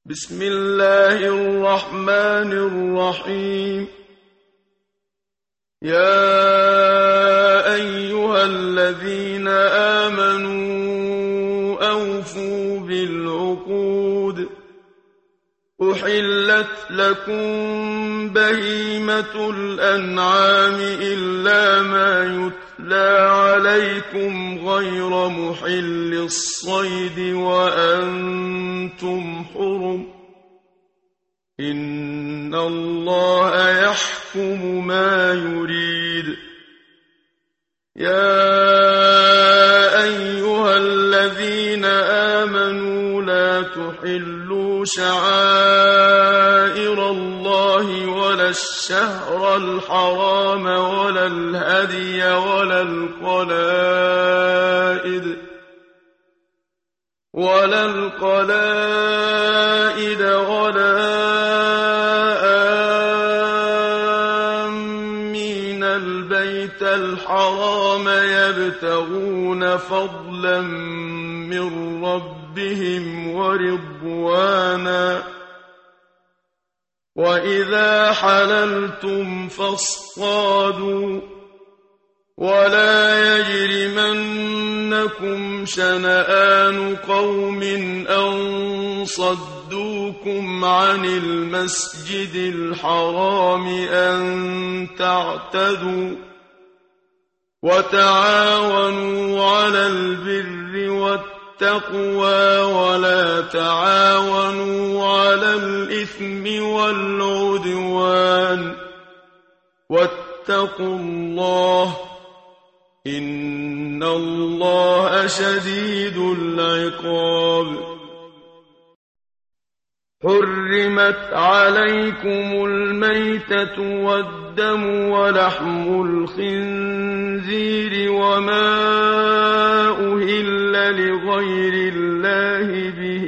بسم الله الرحمن الرحيم. يا أيها الذين آمنوا أوفوا بالعقود. أحلت لكم بهيمة الأنعام إلا ما يتلى عليكم غير محل الصيد وأنتم حرم. إن الله يحكم ما يريد. يا أيها الذين آمنوا لا تحلوا شعائر الله ولا الشهر الحرام ولا الهدي ولا القلائد ولا آمين البيت الحرام يبتغون فضلا من ربهم ورضوانا. وإذا حللتم فاصطادوا ولا يجرمنكم شنآن قوم أن صدوكم عن المسجد الحرام أن تعتدوا. وتعاونوا على البر والتقوى ولا تعاونوا على الإثم والعدوان. واتقوا الله إن الله شديد العقاب. حرمت عليكم الميتة والدم ولحم الخنزير وما أهل لغير الله به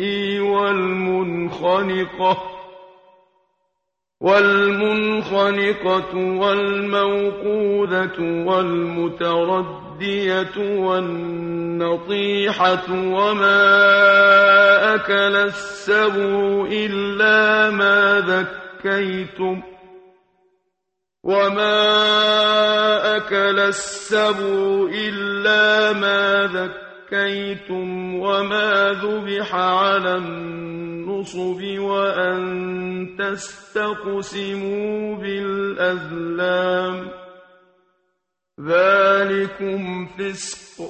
والمنخنقة والموقوذة والمتردية والنطيحة وما أكل السبع إلا ما ذكيتم وما ذبح على النصب وأن تستقسموا بالأزلام. ذلكم فسق.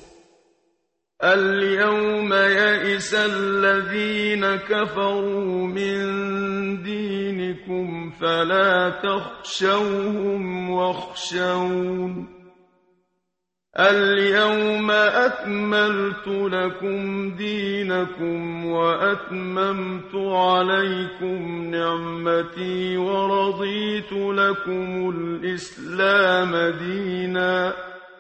اليوم يئس الذين كفروا من دينكم فلا تخشوهم واخشون. اليوم أكملت لكم دينكم وأتممت عليكم نعمتي ورضيت لكم الإسلام دينا.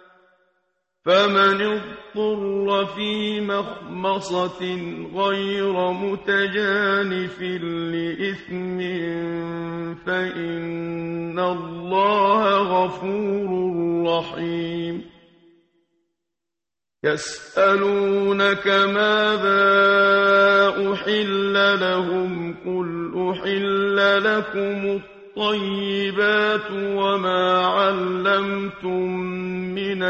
فمن اضطر في مخمصة غير متجانف لإثم فإن الله غفور رحيم. يسألونك ماذا أحل لهم قل أحل لكم الطيبات وما علمتم من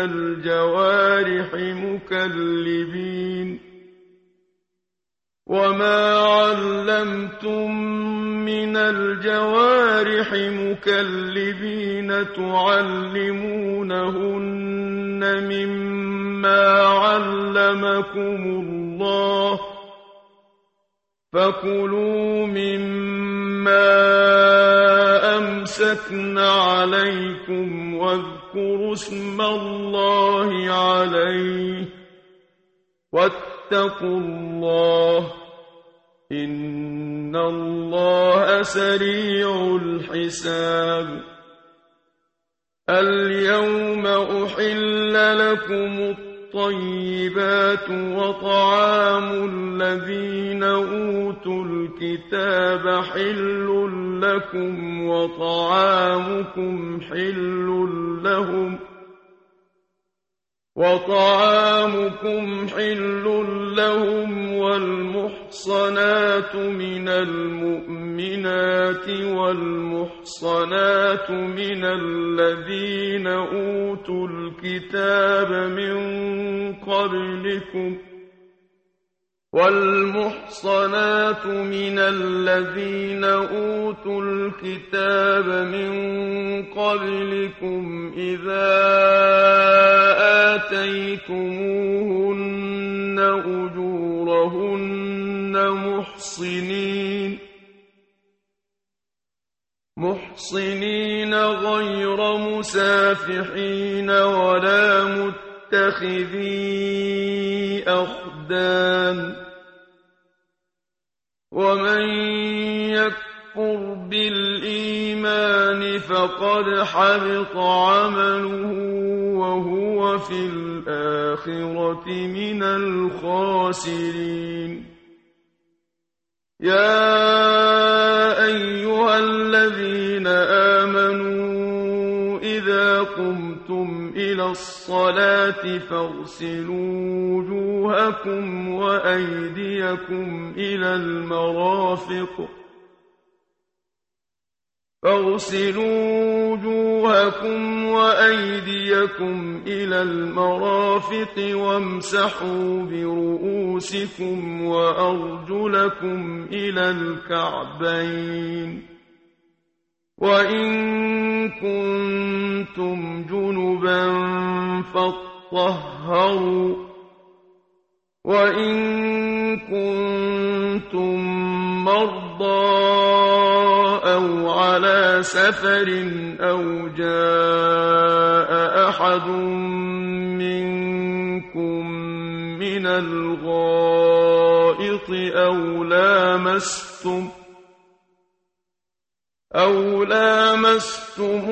الجوارح مكلبين تعلمونهن مما علمكم الله فكلوا مما أمسكن عليكم واذكروا اسم الله عليه واتقوا الله إن الله سريع الحساب. اليوم أحل لكم الطيبات وطعام الذين أوتوا الكتاب حل لكم وطعامكم حل لهم وطعامكم حل لهم والمحصنات من المؤمنات والمحصنات من الذين أوتوا الكتاب من قبلكم إذا آتيتموهن أجورهن محصنين غير مسافحين ولا متخذي أخدان ومن يكفر بالإيمان فقد حبط عمله وهو في الآخرة من الخاسرين يا أيها الذين آمنوا إذا قمتم إلى الصلاة فاغسلوا وجوهكم وأيديكم إلى المرافق وامسحوا برؤوسكم وأرجلكم إلى الكعبين وإن كنتم جنبا فاطهروا وإن كنتم مرضى أو على سفر أو جاء أحد منكم من الغائط أو لامستم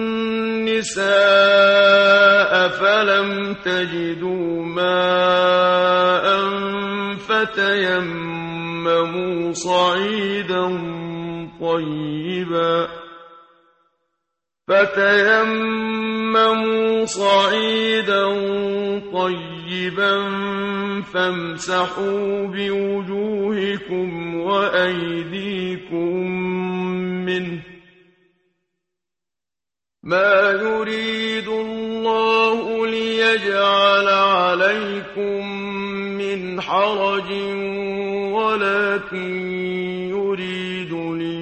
النساء فلم تجدوا ماء فتيمموا صعيدا طيبا فامسحوا بوجوهكم وأيديكم منه ما يريد الله ليجعل عليكم من حرج ولكن يريد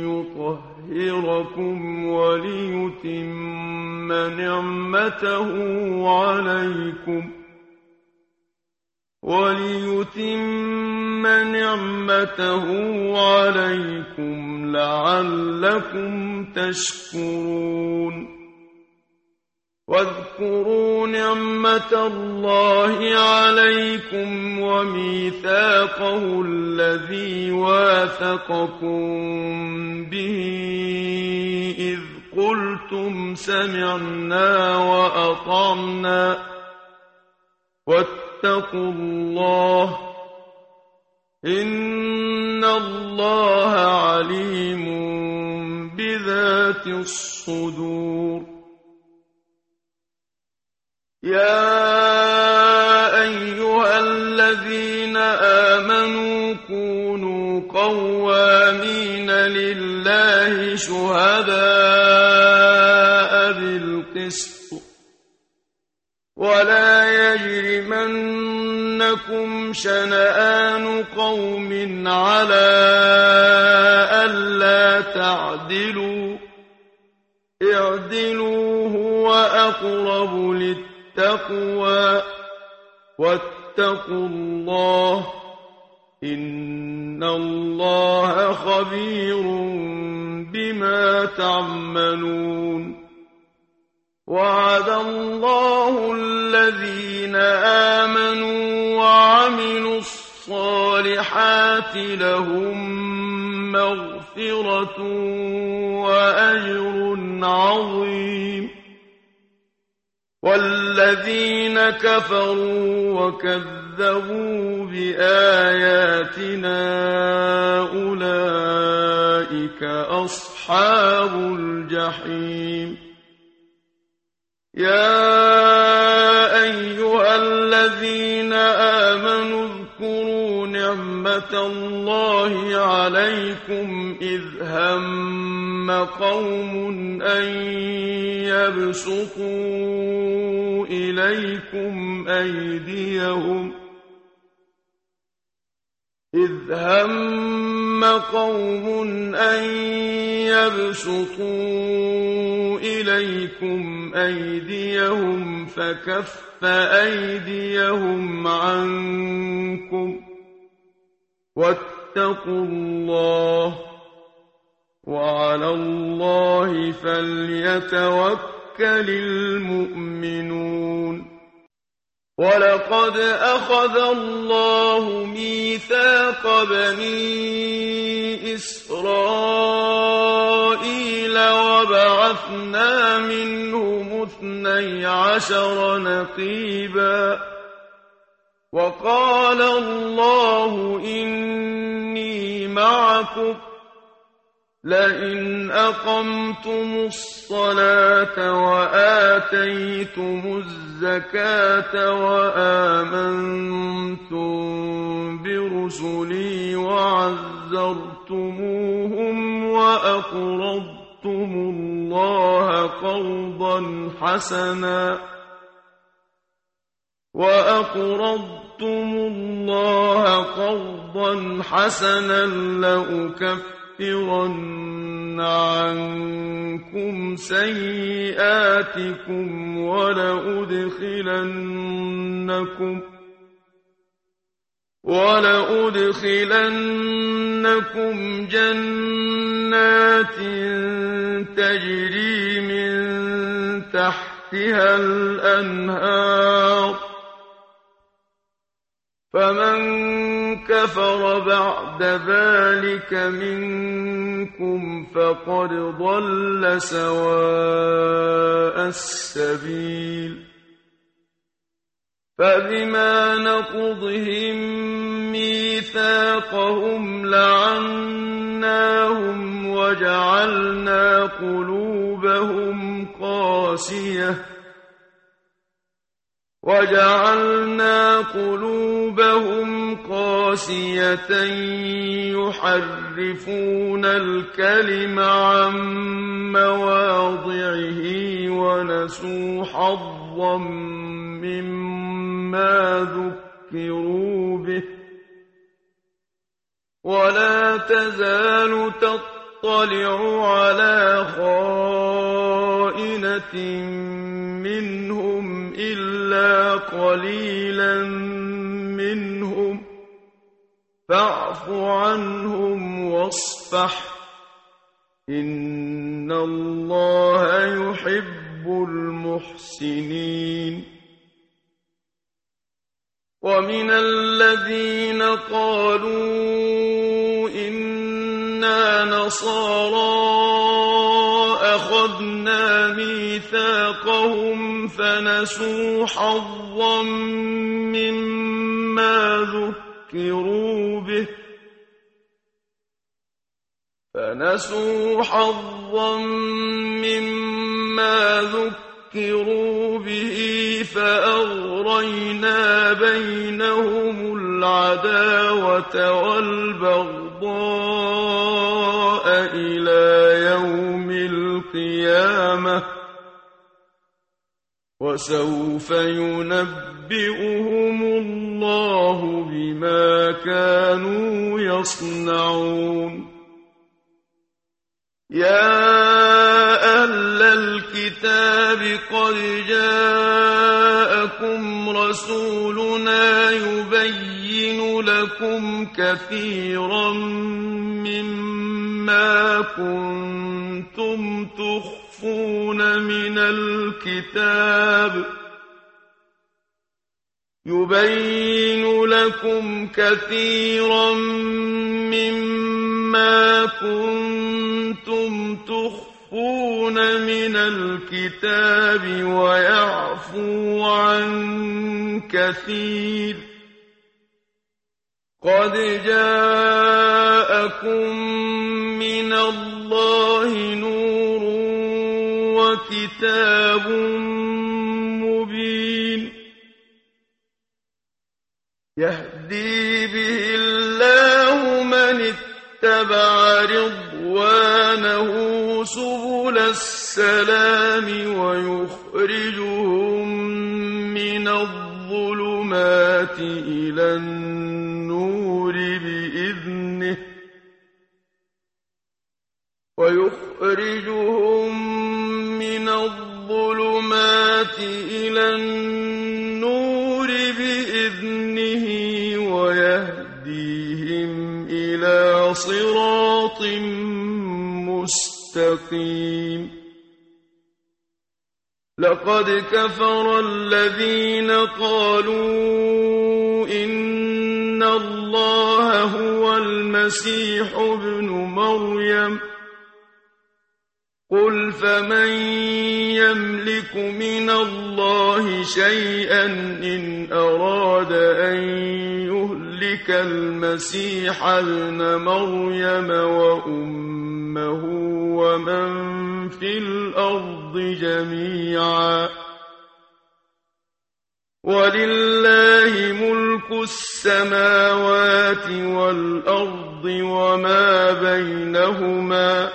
ليطهركم وليتم نعمته عليكم لعلكم تشكرون واذكروا نعمة الله عليكم وميثاقه الذي واثقكم به إذ قلتم سمعنا وأطعنا واتقوا الله إن الله عليم بذات الصدور يا أيها الذين آمنوا كونوا قوامين لله شهداء بالقسط ولا يجرمنكم شنآن قوم على ألا تعدلوا اعدلوا هو أقرب للتقوى واتقوا الله إن الله خبير بما تعملون وعد الله الذين آمنوا وعملوا الصالحات لهم مغفرة وأجر عظيم والذين كفروا وكذبوا بآياتنا أولئك أصحاب الجحيم يا أيها الله عليكم إذ هم قوم أن يبسطوا إليكم أيديهم فكف أيديهم عنكم واتقوا الله وعلى الله فليتوكل المؤمنون ولقد أخذ الله ميثاق بني إسرائيل وبعثنا منهم 12 نقيبا وقال الله إني معكم لئن أقمتم الصلاة وآتيتم الزكاة وآمنتم برسلي وعزرتموهم وأقرضتم الله قرضا حسنا لأكفرن عنكم سيئاتكم ولأدخلنكم جنات تجري من تحتها الأنهار فمن كفر بعد ذلك منكم فقد ضل سواء السبيل فبما نقضهم ميثاقهم لعناهم وجعلنا قلوبهم قاسية يحرفون الكلم عن مواضعه ونسوا حظا مما ذكروا به ولا تزال تطلع على خائنة منهم إلا قليلا منهم فاعف عنهم واصفح إن الله يحب المحسنين ومن الذين قالوا إنا نصارى أخذنا ميثاقهم فنسوا حظا مما ذكروا به فأغرينا بينهم العداوة والبغضاء إلى يوم القيامة وسوف ينبئهم الله بما كانوا يصنعون يا أهل الكتاب قد جاءكم رسولنا يبين لكم كثيرا مما كنتم تخفون من الكتاب ويعفو عن كثير قد جاءكم من الله نور وكتاب مبين يهدي به الله اتبع رضوانه سبل السلام ويخرجهم من الظلمات إلى النور بإذنه ويهديهم إلى صراط مستقيم لقد كفر الذين قالوا إن الله هو المسيح ابن مريم قل فمن يملك من الله شيئا إن أراد أن يهلك المسيح ابن مريم وأمه ومن في الأرض جميعا ولله ملك السماوات والأرض وما بينهما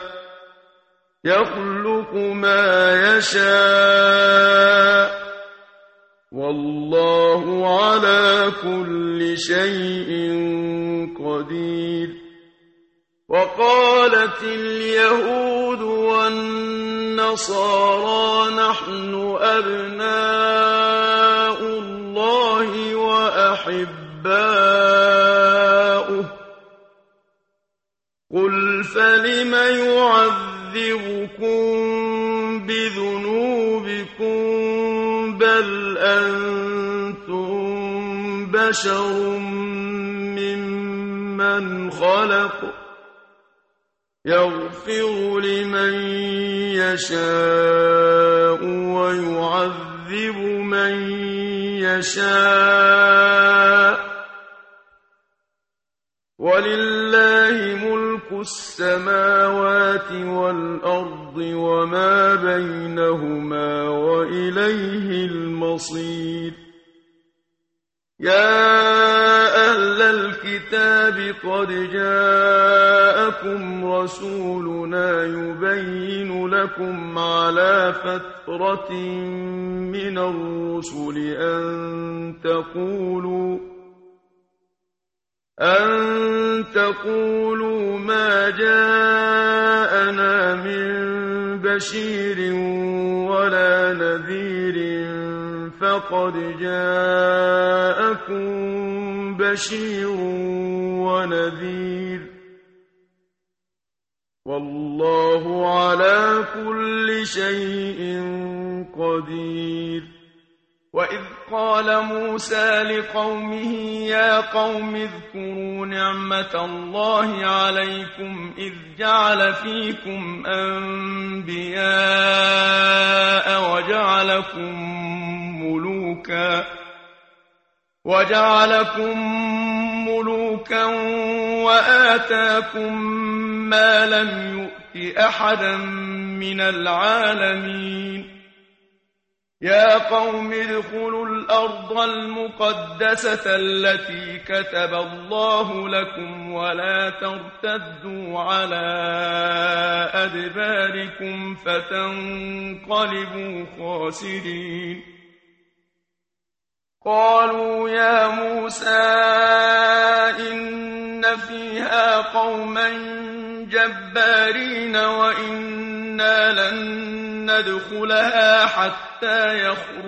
يخلق ما يشاء والله على كل شيء قدير وقالت اليهود والنصارى نحن أبناء الله وأحباؤه قل فلم يعذبكم بذنوبكم بل أنتم بشر ممن خلق يغفر لمن يشاء ويعذب من يشاء ولله ملك السماوات والأرض وما بينهما وإليه المصير يا أهل الكتاب قد جاءكم رسولنا يبين لكم على فترة من الرسل أن تقولوا ما جاءنا من بشير ولا نذير فقد جاءكم بشير ونذير والله على كل شيء قدير وإذ قال موسى لقومه يا قوم اذكروا نعمة الله عليكم إذ جعل فيكم أنبياء وجعلكم ملوكا وآتاكم ما لم يؤت أحدا من العالمين يا قوم ادخلوا الأرض المقدسة التي كتب الله لكم ولا ترتدوا على أدباركم فتنقلبوا خاسرين قالوا يا موسى إن فيها قوما جبارين وإنا لن ندخلها حتى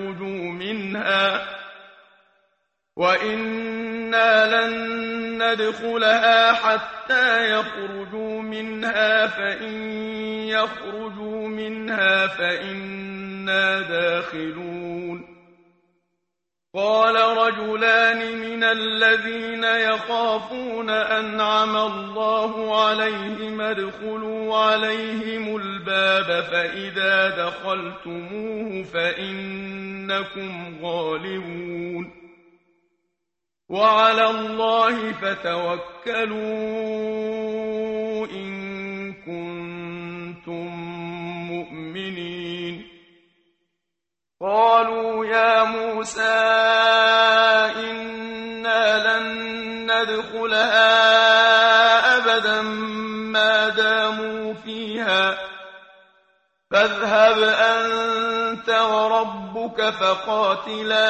يخرجوا منها فإن يخرجوا منها فإنا داخلون قال رجلان من الذين يخافون أنعم الله عليهم ادخلوا عليهم الباب فإذا دخلتموه فإنكم غالبون وعلى الله فتوكلوا إن كنتم مؤمنين قالوا يا موسى إنا لن ندخلها أبدا فاذهب أنت وربك فقاتلا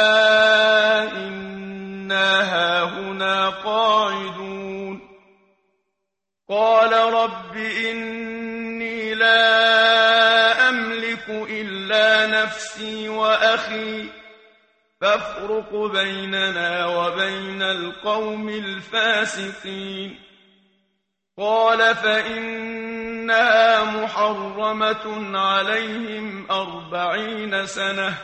إنا هاهنا قاعدون قال رب إني لا أملك إلا نفسي وأخي فافرق بيننا وبين القوم الفاسقين قال فإنها محرمة عليهم 40 سنة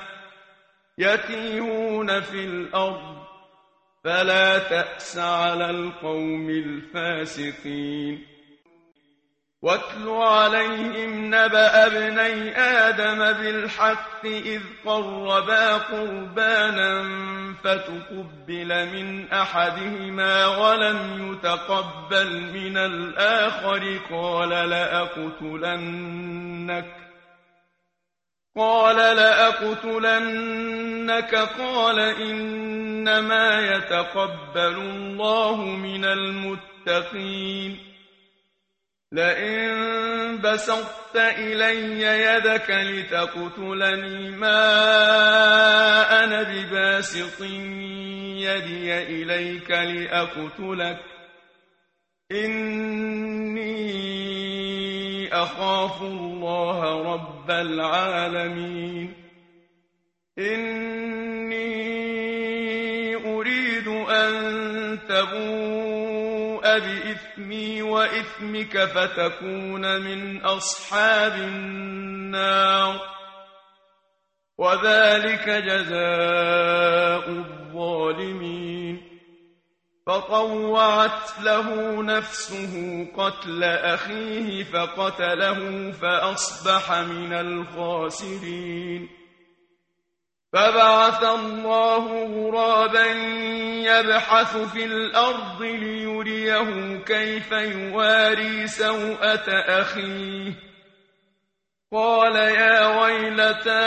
يتيهون في الأرض فلا تأس على القوم الفاسقين واتل عليهم نبأ ابني آدم بالحق إذ قربا قربانا فتقبل من أحدهما ولم يتقبل من الآخر قال لأقتلنك قال إنما يتقبل الله من المتقين لئن بسطت إلي يدك لتقتلني ما أنا بباسط يدي إليك لأقتلك إني أخاف الله رب العالمين إني أريد أن تبوء بإثمي وإثمك فتكون من أصحاب النار وذلك جزاء الظالمين فطوعت له نفسه قتل أخيه فقتله فأصبح من الخاسرين فبعث الله غرابا يبحث في الأرض ليريه كيف يواري سوءة أخيه قال يا ويلتى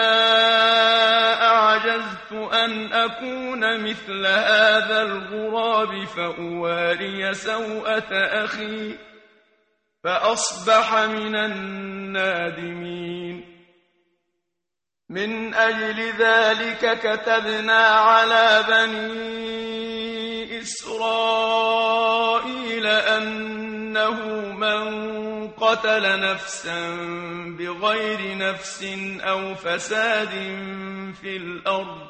أعجزت أن أكون مثل هذا الغراب فأواري سوءة أخي فأصبح من النادمين من أجل ذلك كتبنا على بني إسرائيل أنه من قتل نفسا بغير نفس أو فساد في الأرض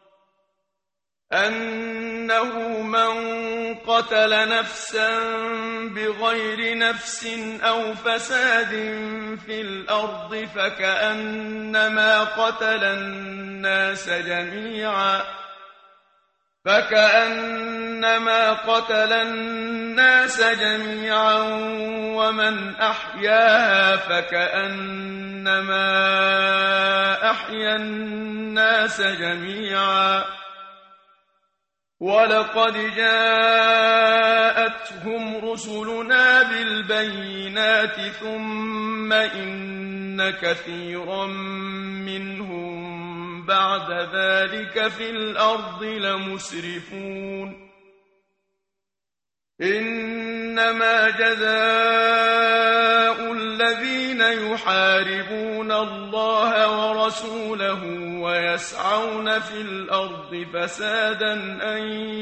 فكأنما قتل الناس جميعا ومن أحياها فكأنما أحيا الناس جميعا ولقد جاءتهم رسلنا بالبينات ثم إن كثيرا منهم بعد ذلك في الأرض لمسرفون إنما جزاء الذين يحاربون الله ورسوله ويسعون في الأرض فسادا أن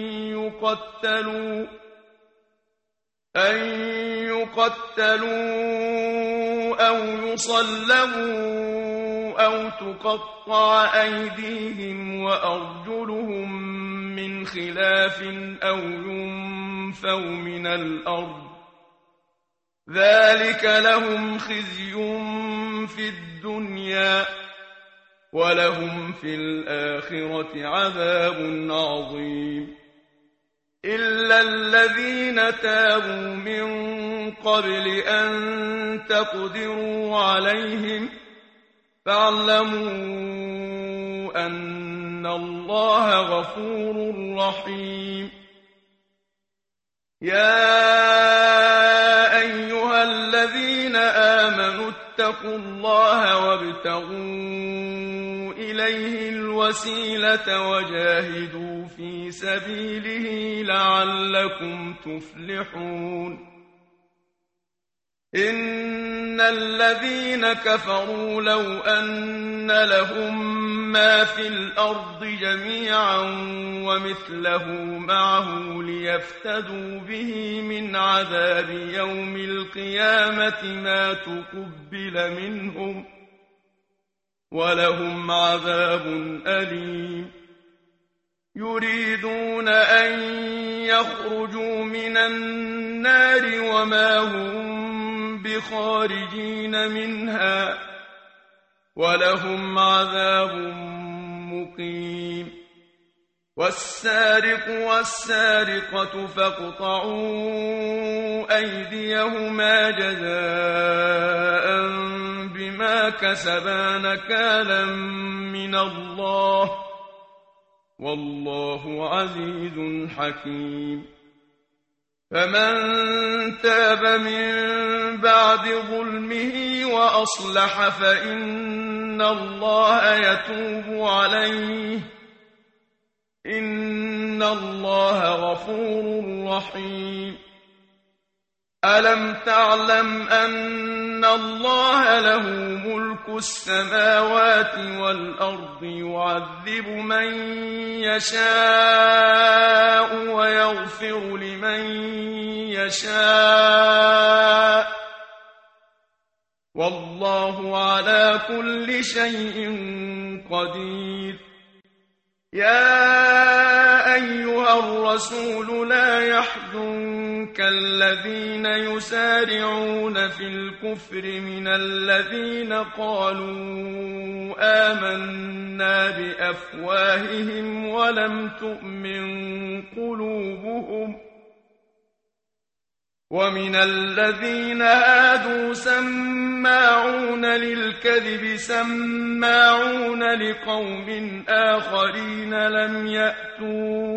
يقتلوا أو يصلبوا أو تقطع أيديهم وأرجلهم من خلاف أو ينفوا من الأرض ذلك لهم خزي في الدنيا ولهم في الآخرة عذاب عظيم إلا الذين تابوا من قبل أن تقدروا عليهم فاعلموا أن الله غفور رحيم يا أيها الذين آمنوا اتقوا الله وابتغوا إليه الوسيلة وجاهدوا في سبيله لعلكم تفلحون إن الذين كفروا لو أن لهم ما في الأرض جميعا ومثله معه ليفتدوا به من عذاب يوم القيامة ما تقبل منهم ولهم عذاب أليم يريدون أن يخرجوا من النار وما هم بخارجين منها ولهم عذاب مقيم والسارق والسارقة فاقطعوا أيديهما جزاء بما كسبا نكالا من الله والله عزيز حكيم فمن تاب من بعد ظلمه وأصلح فإن الله يتوب عليه إن الله غفور رحيم ألم تعلم أن الله له ملك السماوات والأرض يعذب من يشاء ويغفر لمن يشاء والله على كل شيء قدير يا أيها الرسول لا يحزنك الذين يسارعون في الكفر من الذين قالوا آمنا بأفواههم ولم تؤمن قلوبهم ومن الذين هادوا سماعون للكذب سماعون لقوم آخرين لم يأتوك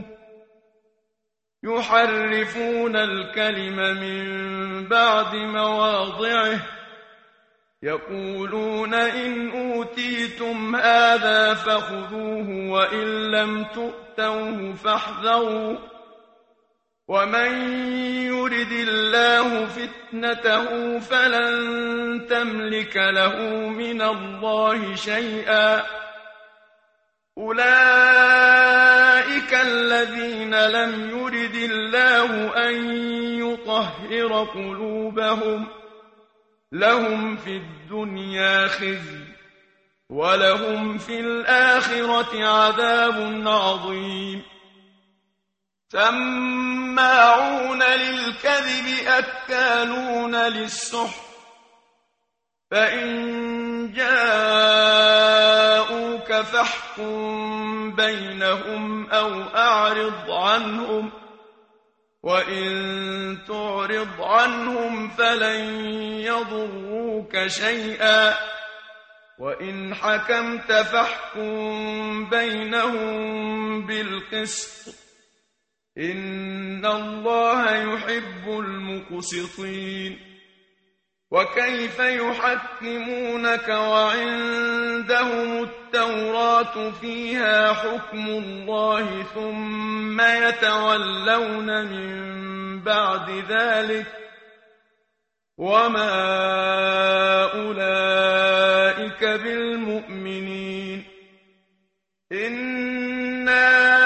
يحرفون الكلم من بعد مواضعه يقولون إن أوتيتم هذا فخذوه وإن لم تؤتوه فاحذروا ومن يرد الله فتنته فلن تملك له من الله شيئا أولئك الذين لم يرد الله أن يطهر قلوبهم لهم في الدنيا خزي ولهم في الآخرة عذاب عظيم سماعون للكذب أكالون للسحت فإن جاءوك فاحكم بينهم أو أعرض عنهم وإن تعرض عنهم فلن يضروك شيئا وإن حكمت فاحكم بينهم بالقسط إن الله يحب المقسطين وكيف يحكمونك وعندهم التوراة فيها حكم الله ثم يتولون من بعد ذلك وما أولئك بالمؤمنين إنا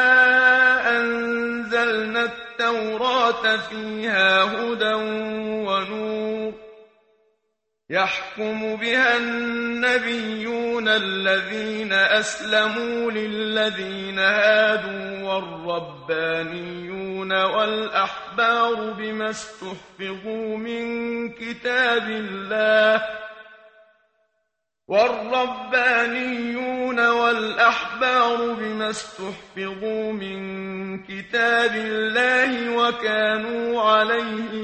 أنزلنا التوراة فيها هدى ونور يحكم بها النبيون الذين أسلموا للذين هادوا والربانيون والأحبار بما استحفظوا من كتاب الله وكانوا عليه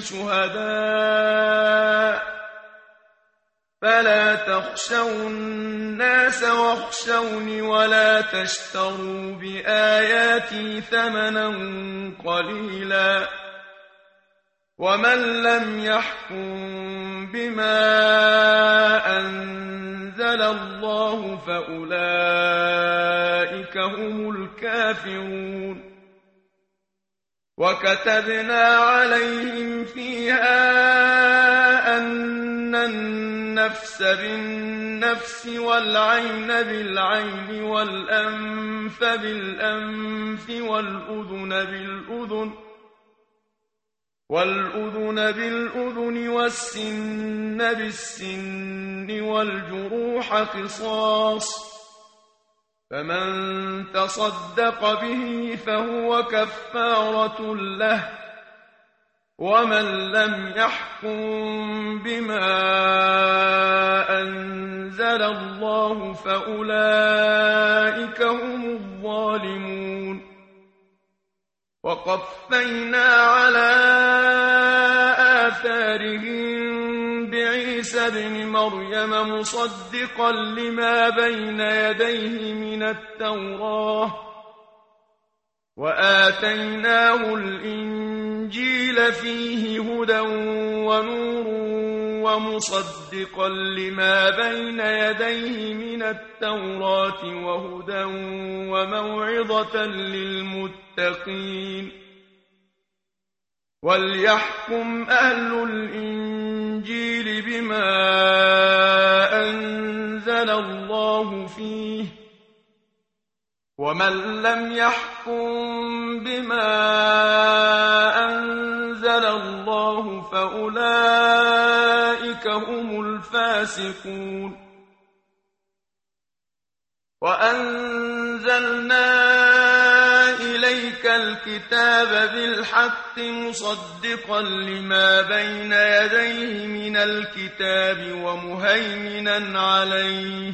شهداء فلا تخشوا الناس واخشوني ولا تشتروا بآياتي ثمنا قليلا ومن لم يحكم بما أنزل الله فأولئك هم الكافرون وكتبنا عليهم فيها أن النفس بالنفس والعين بالعين والأنف بالأنف والأذن بالأذن والسن بالسن والجروح قصاص، فمن تصدق به فهو كفارة له، ومن لم يحكم بما أنزل الله فأولئك هم الظالمون. وقفينا على آثارهم بعيسى ابن مريم مصدقا لما بين يديه من التوراة، وآتيناه الإنجيل فيه هدى ونور ومصدقا لما بين يديه من التوراة وهدى وموعظة للمتقين. وليحكم أهل الإنجيل بما أنزل الله فيه، ومن لم يحكم بما أنزل الله فأولئك هم الفاسقون. وأنزلنا إليك الكتاب بالحق مصدقا لما بين يديه من الكتاب ومهيمنا عليه،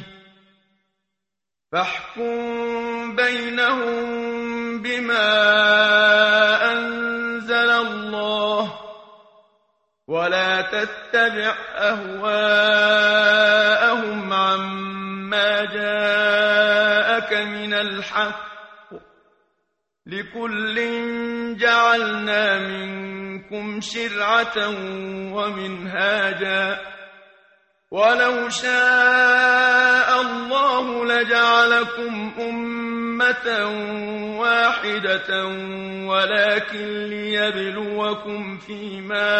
فاحكم بينهم بما أنزل الله، ولا تتبع أهواءهم عما جاءك من الحق، لكل جعلنا منكم شرعة ومنهاجا، ولو شاء الله لجعلكم أمة واحدة ولكن ليبلوكم فيما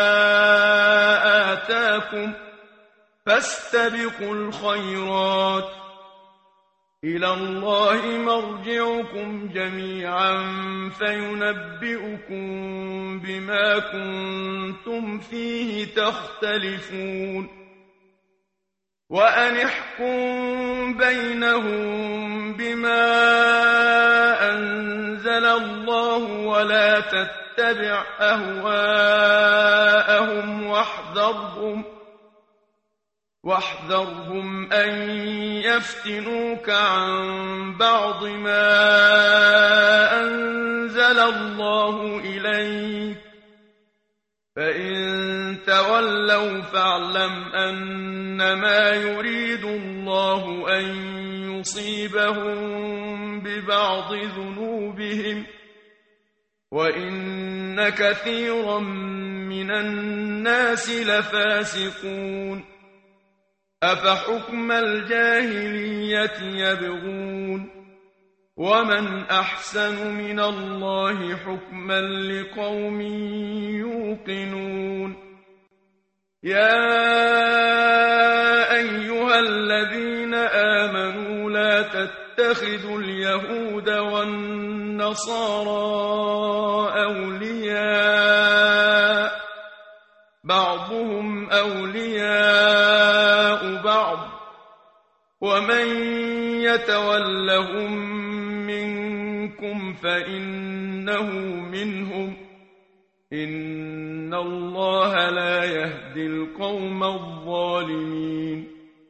آتاكم، فاستبقوا الخيرات، إلى الله مرجعكم جميعا فينبئكم بما كنتم فيه تختلفون. وأن احكم بينهم بما أنزل الله ولا تتبع أهواءهم واحذرهم أن يفتنوك عن بعض ما أنزل الله إليك، فإن تولوا فاعلم أنما يريد الله أن يصيبهم ببعض ذنوبهم، وإن كثيرا من الناس لفاسقون. أفحكم الجاهلية يبغون، ومن أحسن من الله حكما لقوم يوقنون. يا أيها الذين آمنوا لا تتخذوا اليهود والنصارى أولياء، بعضهم أولياء بعض، ومن يتولهم منكم فإنه منهم، إن الله لا يهدي القوم الظالمين.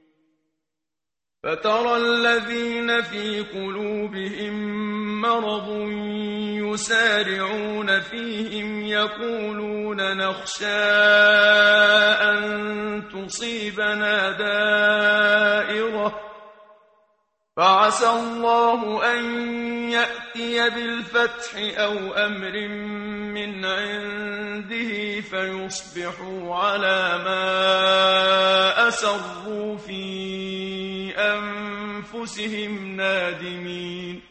فترى الذين في قلوبهم مرض يسارعون فيهم يقولون نخشى أن تصيبنا دائرة، فعسى الله أن يأتي بالفتح أو أمر من عنده فيصبحوا على ما أسروا في أنفسهم نادمين.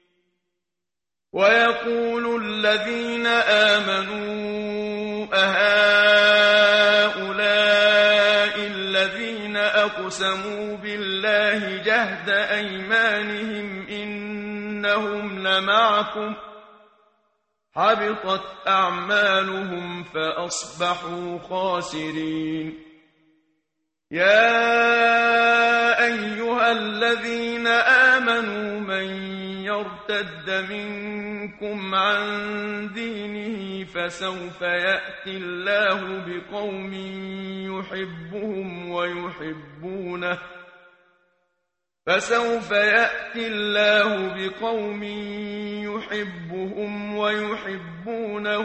ويقول الذين آمنوا أهؤلاء الذين أقسموا بالله جهد أيمانهم إنهم لمعكم حبطت أعمالهم فأصبحوا خاسرين يا أيها الذين آمنوا من يرتد منكم عن دينه فسوف يأتي الله بقوم يحبهم ويحبونه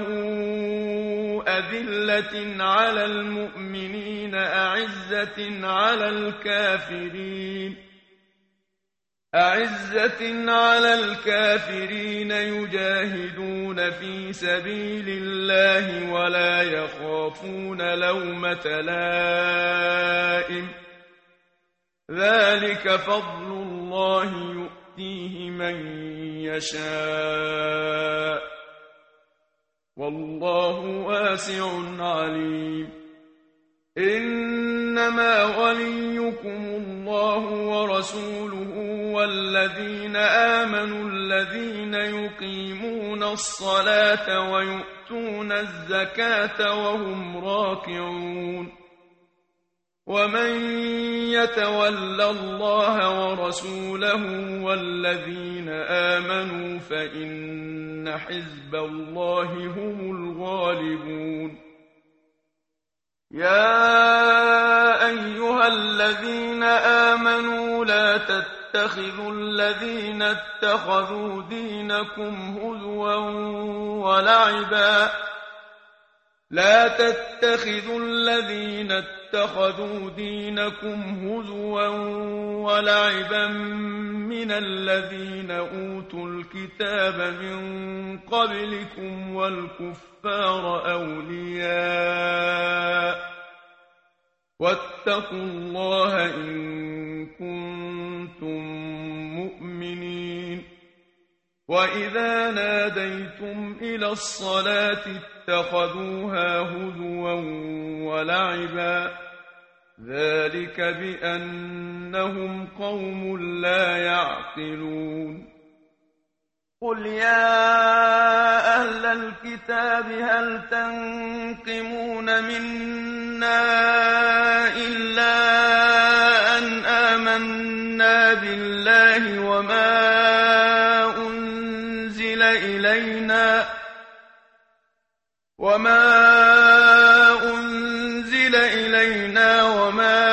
أذلة على المؤمنين أعزة على الكافرين يجاهدون في سبيل الله ولا يخافون لومة لائم ذلك فضل الله يؤتيه من يشاء والله واسع عليم إنما وليكم الله ورسوله والذين آمنوا الذين يقيمون الصلاة ويؤتون الزكاة وهم راكعون ومن يتول الله ورسوله والذين آمنوا فإن حزب الله هم الغالبون يا أيها الذين آمنوا لا تتخذوا الذين اتخذوا دينكم هزوا ولعبا من الذين أوتوا الكتاب من قبلكم والكفار أولياء واتقوا الله إن كنتم مؤمنين وإذا ناديتم إلى الصلاة اتخذوها هزوا ولعبا ذلك بأنهم قوم لا يعقلون قل يا أهل الكتاب هل تنقمون منا إلا أن آمنا بالله وما أنزل إلينا وما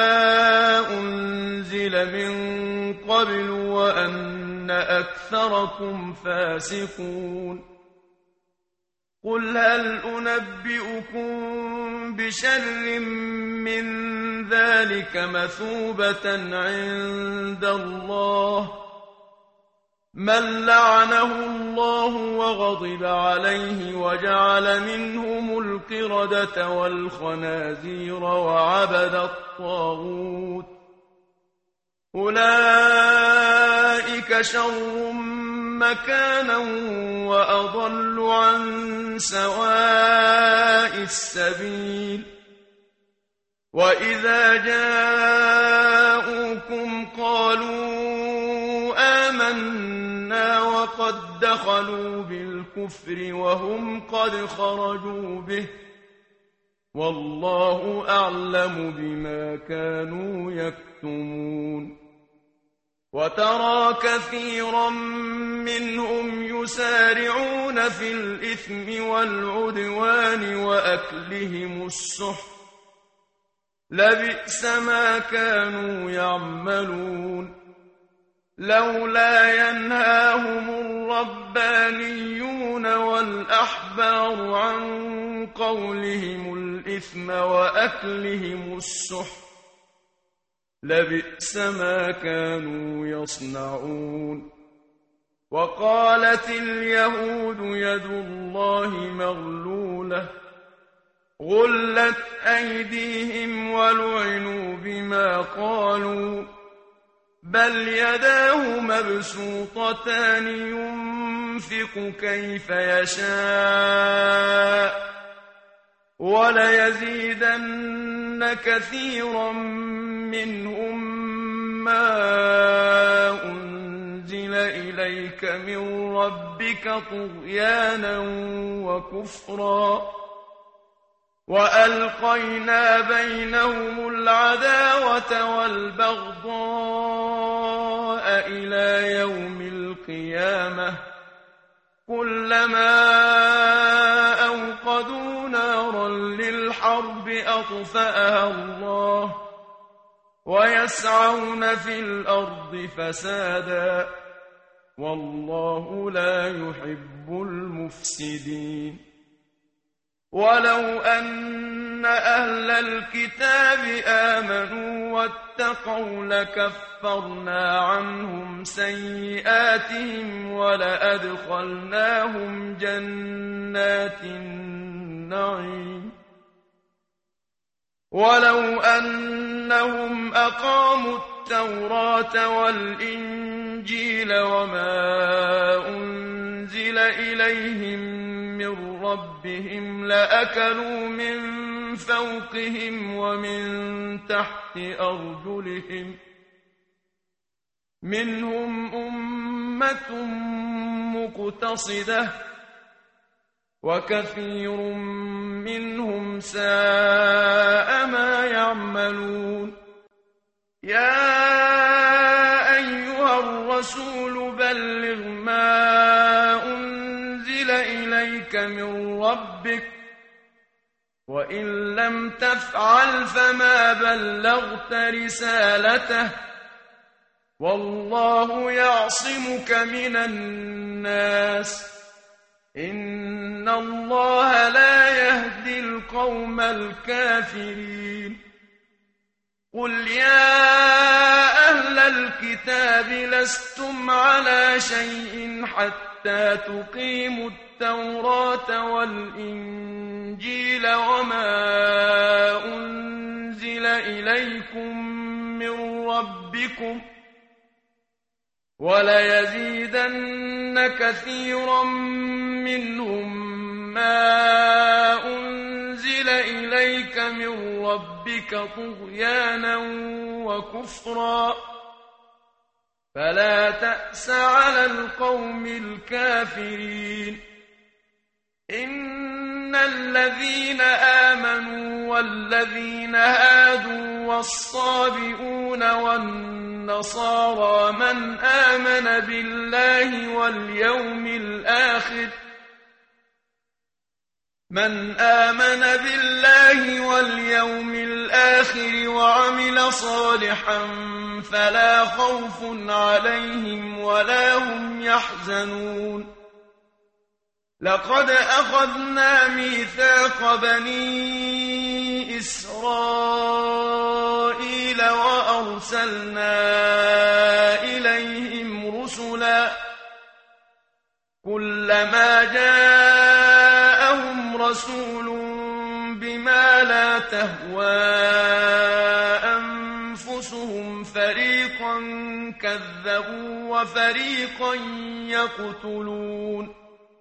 أنزل من قبل وأن أكثركم فاسقون قل هل أنبئكم بشر من ذلك مثوبة عند الله من لعنه الله وغضب عليه وجعل منهم القردة والخنازير وعبد الطاغوت أولئك شر مكانا وأضل عن سواء السبيل وإذا جاءوكم قالوا آمنا وقد دخلوا بالكفر وهم قد خرجوا به والله أعلم بما كانوا يكتمون وترى كثيرا منهم يسارعون في الإثم والعدوان وأكلهم السحت لبئس ما كانوا يعملون لولا ينهاهم الربانيون والأحبار عن قولهم الإثم وأكلهم السحت لبئس ما كانوا يصنعون وقالت اليهود يد الله مغلولة غلت أيديهم ولعنوا بما قالوا بل يداه مبسوطتان ينفق كيف يشاء وليزيدن كثيرا منهم ما أنزل إليك من ربك طغيانا وكفرا وألقينا بينهم العداوة والبغضاء إلى يوم القيامة كلما أوقدوا نارا للحرب أطفأها الله ويسعون في الأرض فسادا والله لا يحب المفسدين ولو أن أهل الكتاب آمنوا واتقوا لكفرنا عنهم سيئاتهم ولأدخلناهم جنات النعيم ولو أنهم أقاموا التوراة والإنجيل وما أنزل إليهم من ربهم لأكلوا من فوقهم ومن تحت أرجلهم منهم أمة مقتصدة وكثير منهم ساء ما يعملون يا أيها الرسول بلغ ما أنزل إليك من ربك وإن لم تفعل فما بلغت رسالته والله يعصمك من الناس إن الله لا يهدي القوم الكافرين قل يا أهل الكتاب لستم على شيء حتى تقيموا التوراة والإنجيل وما أنزل إليكم من ربكم وليزيدن كثيرا منهم ما أنزل إليك من ربك طغيانا وكفرا فلا تأس على القوم الكافرين إن الذين آمنوا والذين هادوا والصابئون والنصارى من آمن بالله واليوم الآخر وعمل صالحا فلا خوف عليهم ولا هم يحزنون لقد أخذنا ميثاق بني إسرائيل وأرسلنا إليهم رسلا كلما جاءهم رسول بما لا تهوى أنفسهم فريقا كذبوا وفريقا يقتلون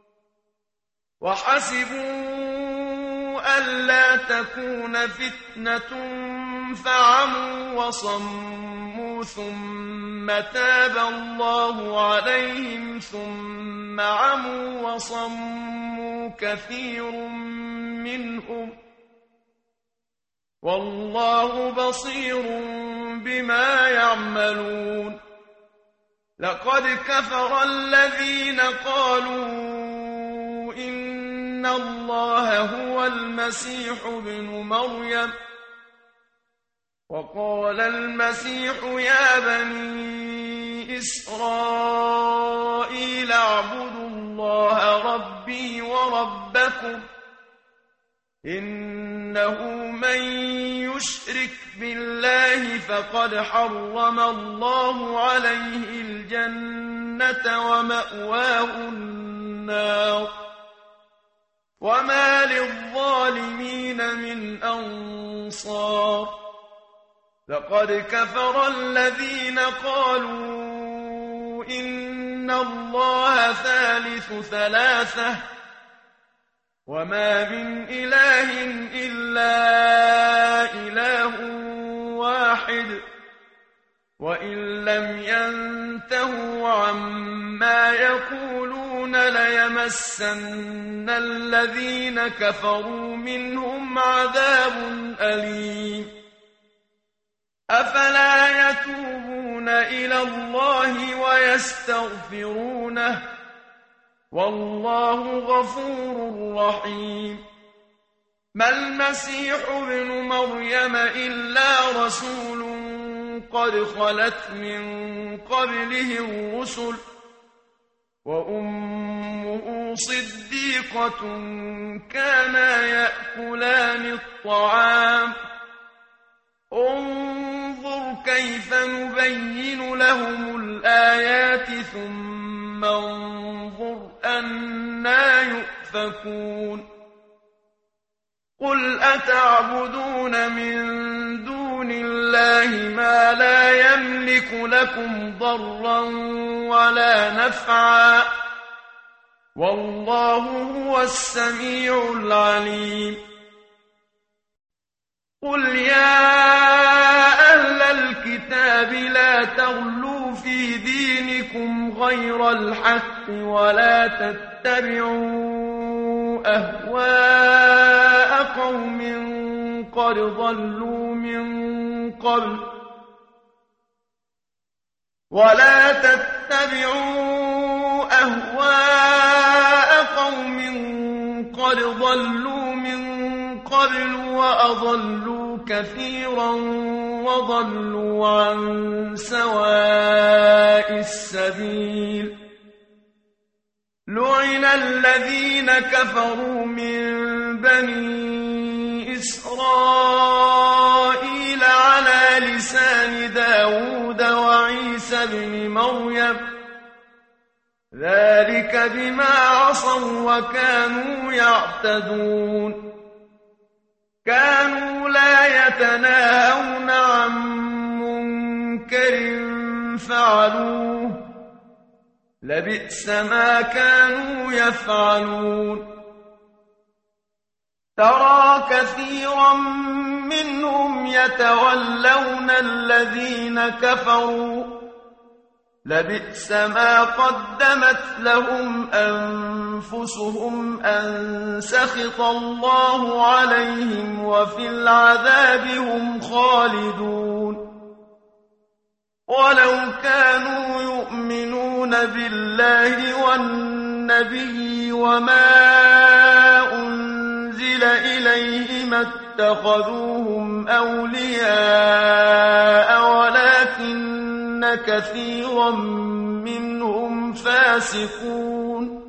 وحسبوا ألا تكون فتنة فعموا وصموا ثم تاب الله عليهم ثم عموا وصموا كثير منهم والله بصير بما يعملون لقد كفر الذين قالوا إن الله هو المسيح ابن مريم وقال المسيح يا بني إسرائيل اعبدوا الله ربي وربكم إنه من يشرك بالله فقد حرم الله عليه الجنة ومأواه النار وما للظالمين من أنصار لقد كفر الذين قالوا إن الله ثالث ثلاثة وما من إله إلا إله واحد وإن لم ينتهوا عما يقولون ليمسن الذين كفروا منهم عذاب أليم أفلا يتوبون إلى الله ويستغفرونه والله غفور رحيم ما المسيح ابن مريم إلا رسول قد خلت من قبله الرسل وأمه صديقة كانا يأكلان الطعام انظر كيف نبين لهم الآيات ثم انظر أنى يؤفكون قل أتعبدون من دون الله ما لا يملك لكم ضرا ولا نفعا والله هو السميع العليم قل يا أهل الكتاب لا تغلوا في دينكم غير الحق ولا تتبعوا أهواء قوم قد ضلوا من قبل وأضلوا كثيرا وضلوا عن سواء السبيل لعن الذين كفروا من بني إسرائيل على لسان داود وعيسى بن مريم ذلك بما عصوا وكانوا يعتدون كانوا لا يتناهون عن منكر فعلوه لبئس ما كانوا يفعلون ترى كثيرا منهم يتولون الذين كفروا لبئس ما قدمت لهم أنفسهم أن سخط الله عليهم وفي العذاب هم خالدون ولو كانوا يؤمنون بالله والنبي وما أنزل إليه ما اتخذوهم أولياء ولكن كثيرا منهم فاسقون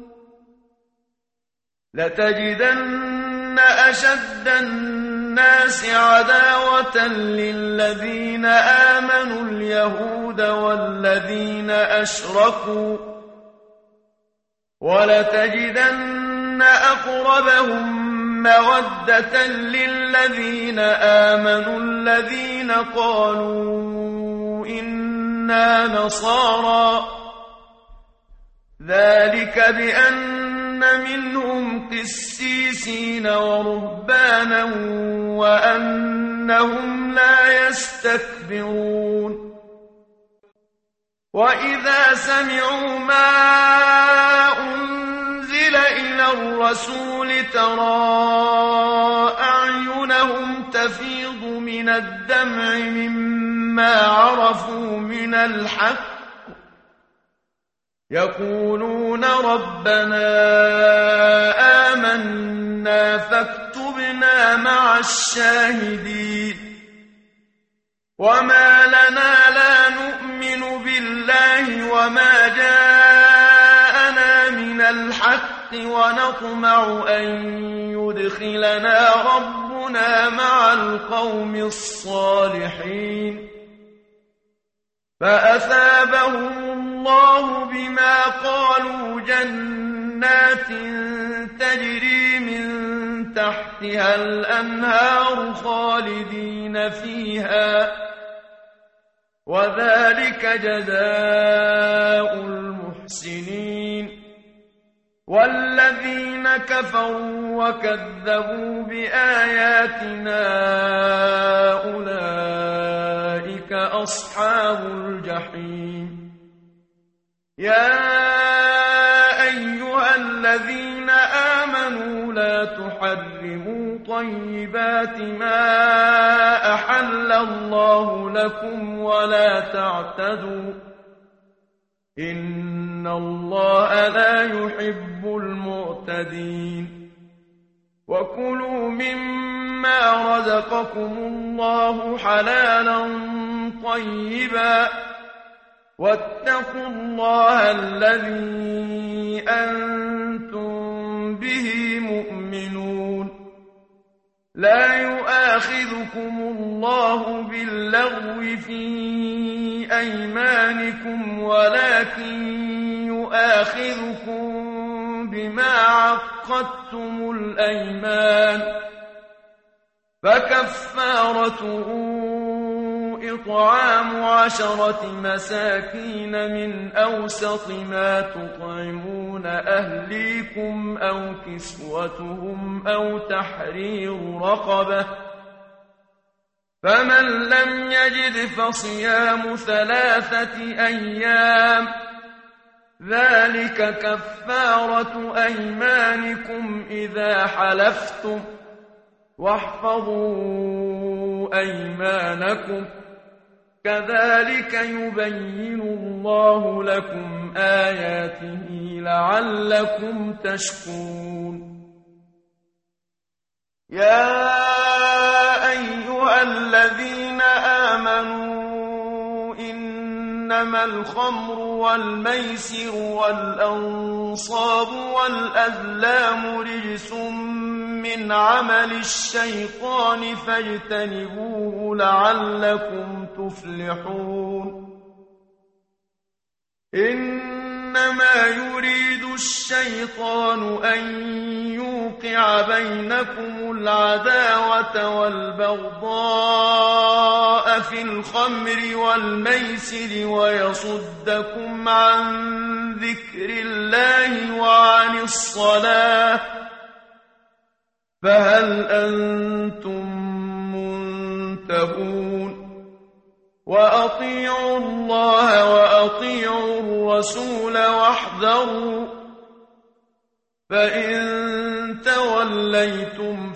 لتجدن أشد الناس عداوة للذين آمنوا اليهود والذين أشركوا ولتجدن أقربهم مودة للذين آمنوا الذين قالوا إنا نصارى ذلك بأن منهم قسيسين ورهبانا وأنهم لا يستكبرون وإذا سمعوا ما أنزل إلى الرسول ترى أعينهم تفيض من الدمع مما عرفوا من الحق يقولون ربنا آمنا فاكتبنا مع الشاهدين وما لنا لا نؤمن بالله وما جاءنا من الحق ونطمع أن يدخلنا ربنا مع القوم الصالحين فأثابهم الله بما قالوا جنات تجري من تحتها الأنهار خالدين فيها وذلك جزاء المحسنين والذين كفروا وكذبوا بآياتنا أولئك أصحاب الجحيم يا أيها الذين آمنوا لا تحرموا طيبات ما أحل الله لكم ولا تعتدوا إن الله لا يحب المعتدين وكلوا مما رزقكم الله حلالا طيبا واتقوا الله الذي أنتم به مؤمنون لا يؤاخذكم الله باللغو في أيمانكم ولكن يؤاخذكم بما عقدتم الأيمان فكفارته إطعام 10 مساكين من أوسط ما تطعمون أهليكم أو كسوتهم أو تحرير رقبة فمن لم يجد فصيام 3 أيام ذلك كفارة أيمانكم إذا حلفتم واحفظوا أيمانكم كذلك يبين الله لكم آياته لعلكم تشكرون يا أيها الذين آمنوا إنما الخمر والميسر والأنصاب والأزلام رجس من عمل الشيطان فاجتنبوه لعلكم تفلحون إنما يريد الشيطان أن يوقع بينكم العداوة والبغضاء في الخمر والميسر ويصدكم عن ذكر الله وعن الصلاة فهل أنتم منتهون وأطيعوا الله وأطيعوا الرسول واحذروا فإن توليتم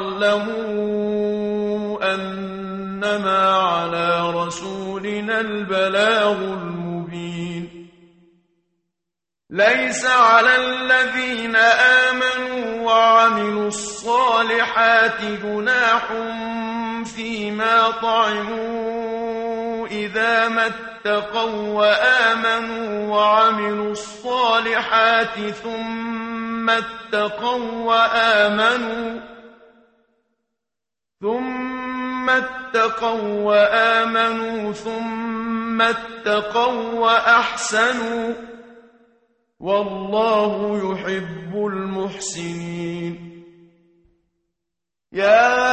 فاعلموا أنما على رسولنا البلاغ المبين ليس على الذين آمنوا وعملوا الصالحات جناح فيما طعموا إذا ما اتقوا وآمنوا وعملوا الصالحات ثم اتقوا وآمنوا ثم اتقوا وأحسنوا والله يحب المحسنين يا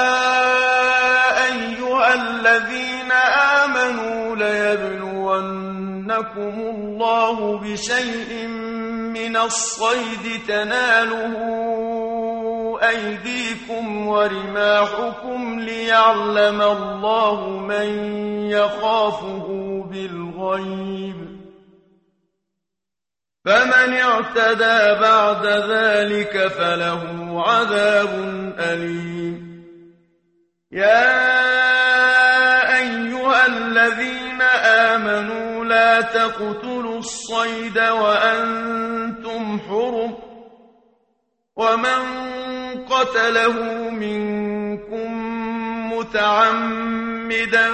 أيها الذين آمنوا ليبلونكم الله بشيء من الصيد تناله أيديكم ورماحكم ليعلم الله من يخافه بالغيب فمن اعتدى بعد ذلك فله عذاب أليم يا أيها الذين آمنوا لا تقتلوا الصيد وأنتم حرم ومن قتله منكم متعمدا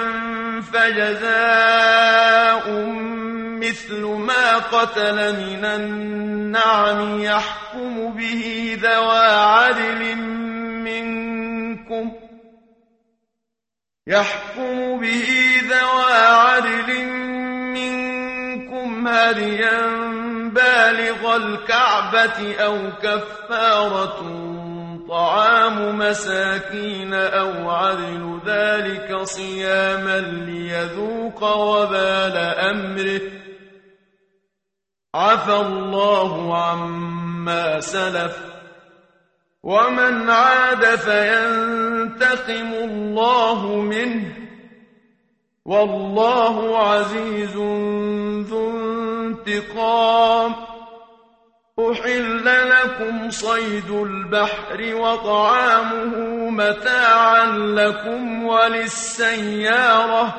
فجزاء مثل ما قتل من النعم يحكم به ذوى عدل منكم هديا بالغ الكعبة أو كفارة طعام مساكين أو عدل ذلك صياما ليذوق وبال أمره عفى الله عما سلف ومن عاد فينتقم الله منه والله عزيز ذو انتقام. أحل لكم صيد البحر وطعامه متاعا لكم وللسيارة،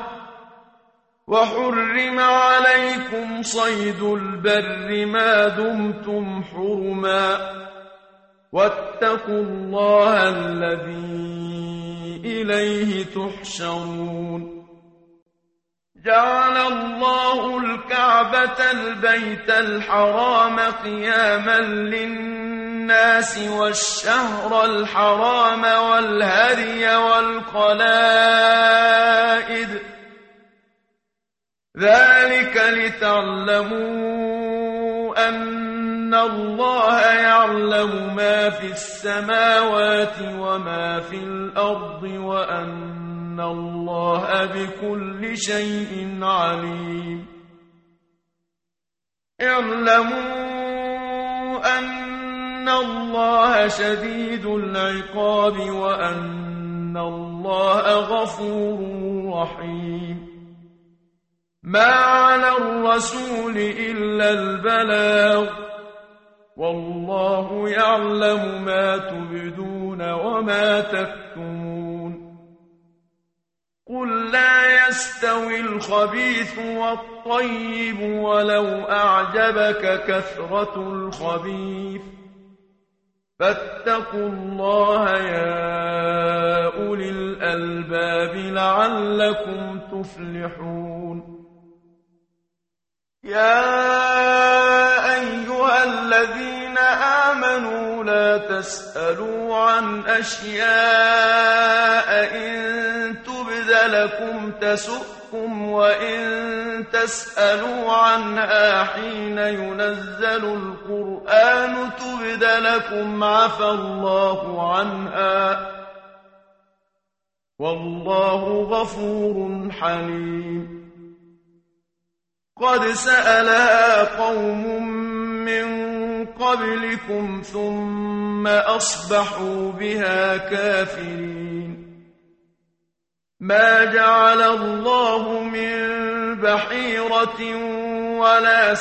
وحرم عليكم صيد البر ما دمتم حرما، واتقوا الله الذي إليه تحشرون. جعل الله الكعبة البيت الحرام قياما للناس والشهر الحرام والهدي والقلائد، ذلك لتعلموا أن الله يعلم ما في السماوات وما في الأرض وأن الله بكل شيء عليم. اعلموا أن الله شديد العقاب وأن الله غفور رحيم. ما على الرسول إلا البلاغ، والله يعلم ما تبدون وما تكتمون. قل لا يستوي الخبيث والطيب ولو أعجبك كثرة الخبيث، فاتقوا الله يا أولي الألباب لعلكم تفلحون. يا أيها الذين آمنوا لا تسألوا عن أشياء إن تبد لكم تسؤكم، وإن تسألوا عنها حين ينزل القرآن تبد لكم عفى الله عنها، والله غفور حليم. قد سألها قوم من قبلكم ثم أصبحوا بها كافرين. ما جعل الله من بحيرة ولا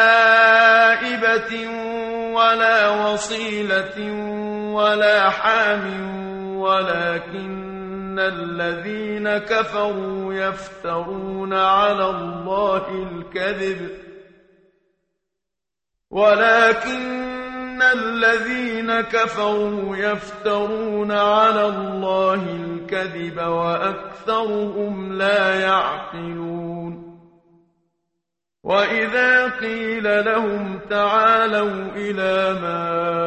سائبة ولا وصيلة ولا حام، ولكن الذين كفروا يفترون على الله الكذب، ولكن الذين كفروا يفترون على الله الكذب وأكثرهم لا يعقلون. وإذا قيل لهم تعالوا إلى ما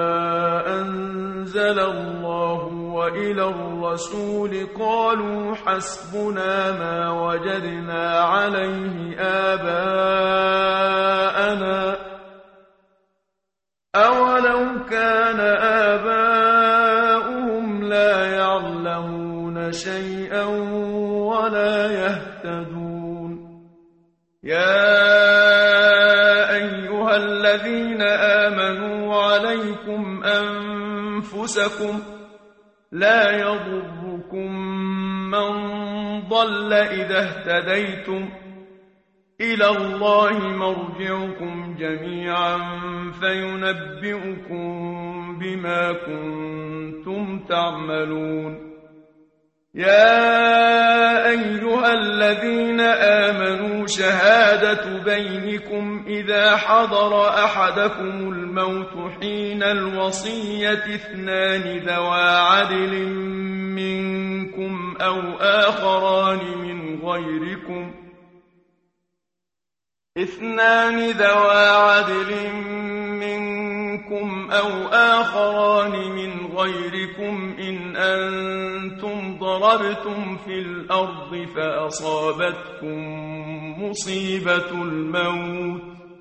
أنزل الله وإلى الرسول قالوا حسبنا ما وجدنا عليه آباءنا، أولو كان آباؤهم لا يعلمون شيئا ولا يهتدون. يا أيها الذين آمنوا عليكم أنفسكم لا يضركم من ضل إذا اهتديتم، إلى الله مرجعكم جميعا فينبئكم بما كنتم تعملون. يا أيها الذين آمنوا شهادة بينكم إذا حضر أحدكم الموت حين الوصية اثنان ذوى عدل منكم أو آخران من غيركم إن أنتم ضربتم في الأرض فأصابتكم مصيبة الموت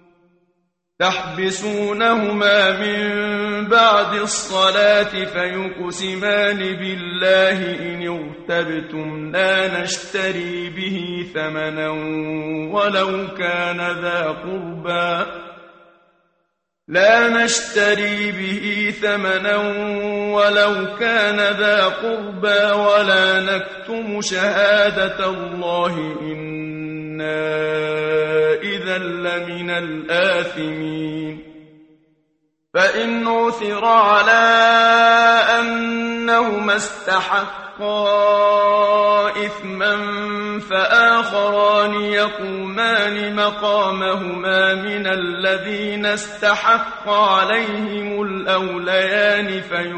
تحبسونهما من بعد الصلاة فيقسمان بالله إن ارتبتم لا نشتري به ثمنا ولو كان ذا قربى لا نشتري به ثمنا ولو كان ذا قربى ولا نكتم شهادة الله إنا إذا لمن الآثمين فإن عثر على أنهما استحقا إثما فآخران يقومان مقامهما من الذين استحق عليهم الأوليان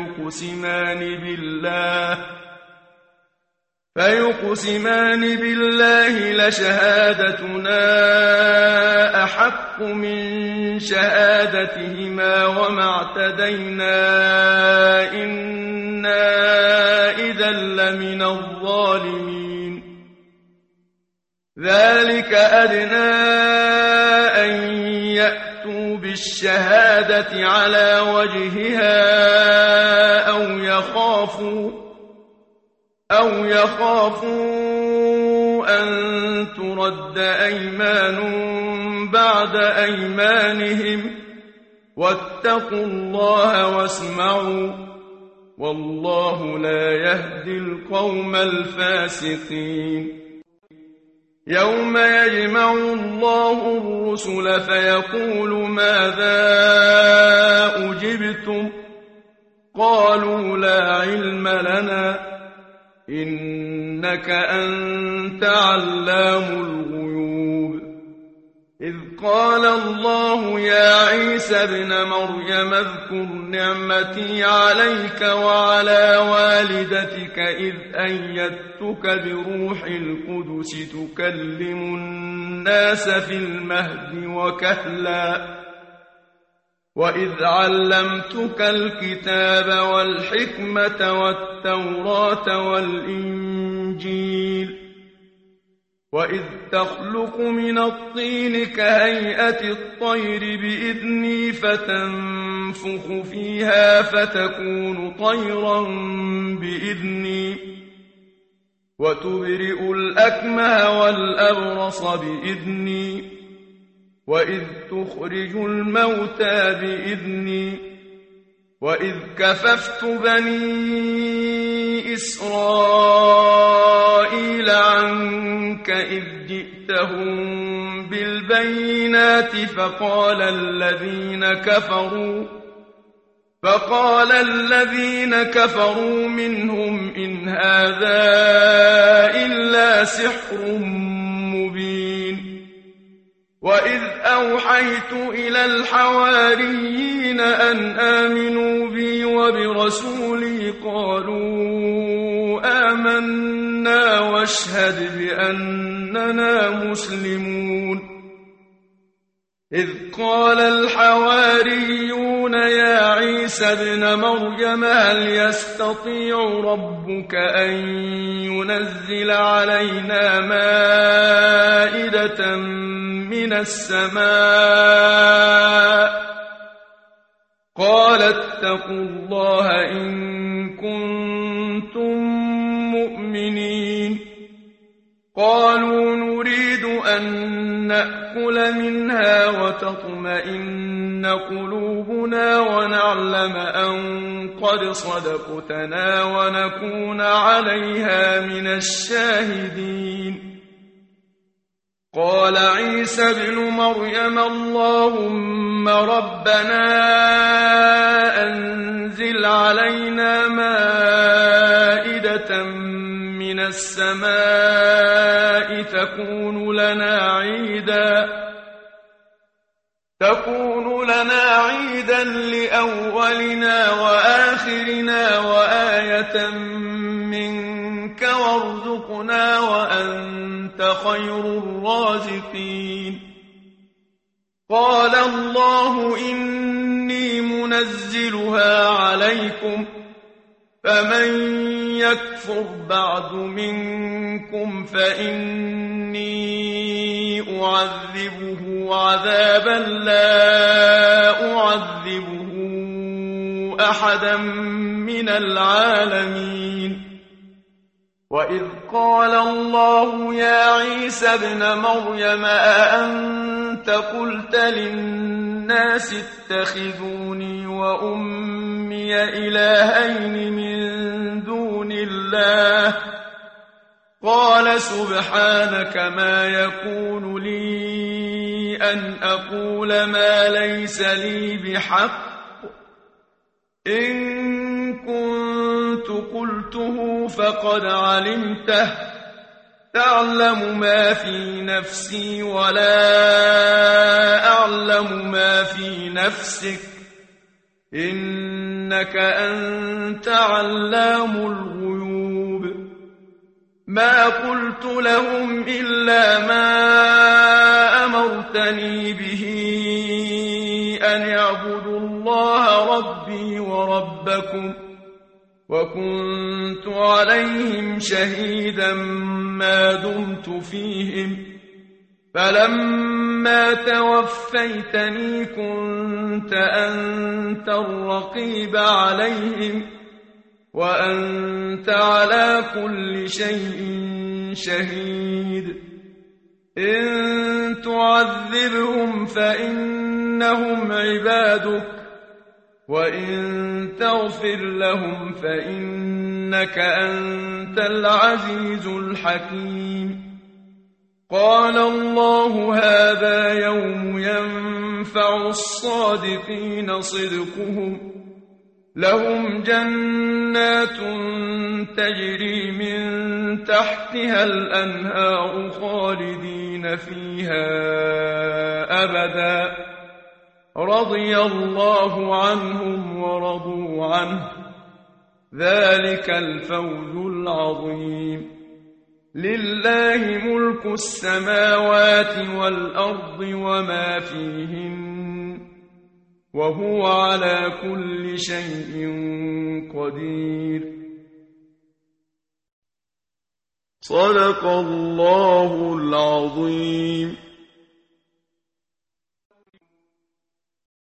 فيقسمان بالله لشهادتنا أحق من شهادتهما وما اعتدينا إنا إذا لمن الظالمين ذلك أدنى أن يأتوا بالشهادة على وجهها أو يخافوا أن ترد أيمان بعد أيمانهم واتقوا الله واسمعوا والله لا يهدي القوم الفاسقين يوم يجمع الله الرسل فيقول ماذا أجبتم قالوا لا علم لنا إنك أنت علام الغيوب إذ قال الله يا عيسى ابن مريم اذكر نعمتي عليك وعلى والدتك إذ أيدتك بروح القدس تكلم الناس في المهد وكهلا وإذ علمتك الكتاب والحكمة والتوراة والإنجيل وإذ تخلق من الطين كهيئة الطير بإذني فتنفخ فيها فتكون طيرا بإذني وتبرئ الأكمه والأبرص بإذني وإذ تخرج الموتى بإذني وإذ كففت بني إسرائيل عنك إذ جئتهم بالبينات فقال الذين كفروا منهم إن هذا إلا سحر مبين وإذ أوحيت إلى الحواريين أن آمنوا بي وبرسولي قالوا آمنا واشهد بأننا مسلمون إذ قال الحواريون يا عيسى ابن مريم هل يستطيع ربك أن ينزل علينا مائدة من السماء قال اتقوا الله إن كنتم مؤمنين قالوا نريد أن نأكل منها وتطمئن قلوبنا ونعلم أن قد صدقتنا ونكون عليها من الشاهدين قال عيسى ابن مريم اللهم ربنا أنزل علينا مائدة من السماء تكون لنا عيدا لأولنا وآخرنا وآية منك وارزقنا وأنت خير الرازقين قال الله إني منزلها عليكم فمن يكفر بعد منكم فإني أعذبه عذابا لا أعذبه أحدا من العالمين وإذ قال الله يا عيسى ابن مريم أأنت قلت للناس اتخذوني وأمي إلهين من دون الله قال سبحانك ما يكون لي أن أقول ما ليس لي بحق إن كنت قلته فقد علمته تعلم ما في نفسي ولا أعلم ما في نفسك إنك أنت علام الغيوب ما قلت لهم إلا ما أمرتني به أن اعبدوا الله ربي وربكم وكنت عليهم شهيدا ما دمت فيهم فلما توفيتني كنت أنت الرقيب عليهم وأنت على كل شيء شهيد إن تعذبهم فإنهم عبادك وإن تغفر لهم فإنك أنت العزيز الحكيم قال الله هذا يوم ينفع الصادقين صدقهم لهم جنات تجري من تحتها الأنهار خالدين فيها أبدا رضي الله عنهم ورضوا عنه ذلك الفوز العظيم لله ملك السماوات والأرض وما فيهن وهو على كل شيء قدير صدق الله العظيم.